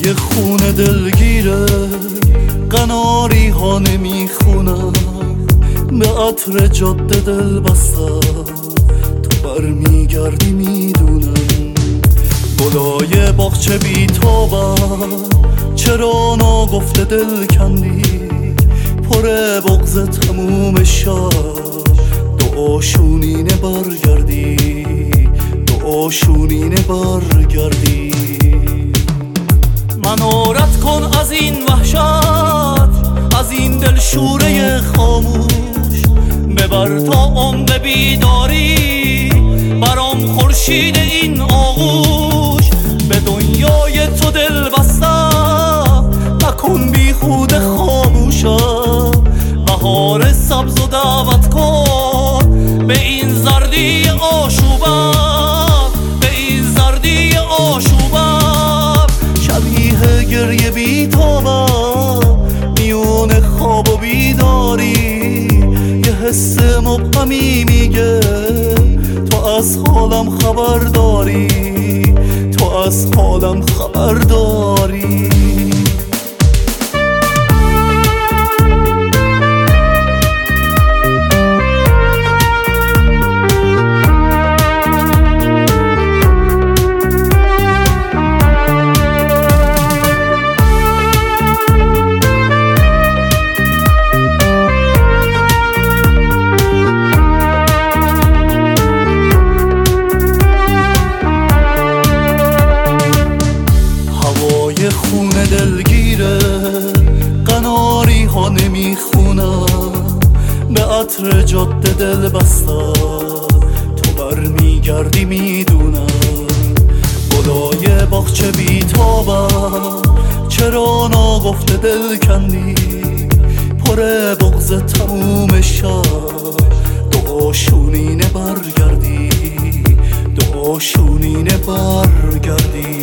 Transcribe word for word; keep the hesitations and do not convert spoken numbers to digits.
خون دلگیره قناری ها نمیخونم، به عطر جاده دل بستم تو برمیگردی میدونم. گلای باغچه بیتابم چرا ناگفته دل کندی، پر بغض تموم شب دعاشونینه برگردی، دعاشونینه برگردی. منو رد کن از این وحشت، از این دل شوره خاموش، ببر تا عمق بیداری برام خورشید این آغوش. به دنیای تو دل بستم نکن بی خود خاموشم، بهار سبز و دعوت کن به این زردی آشوبم، به این زردی آشوبم. شبیه گریه بیتابم میون خواب و بیداری، یه حس مبهمی میگه تو از حالم خبر داری، تو از حالم خبر داری. خون دلگیره قناری ها نمیخونم، به عطر جاده دل بستم تو برمیگردی میدونم. گلای باغچه بیتابم چرا ناگفته دل کندی، پر بغض تموم شب دعاشونینه برگردی، دعاشونینه برگردی.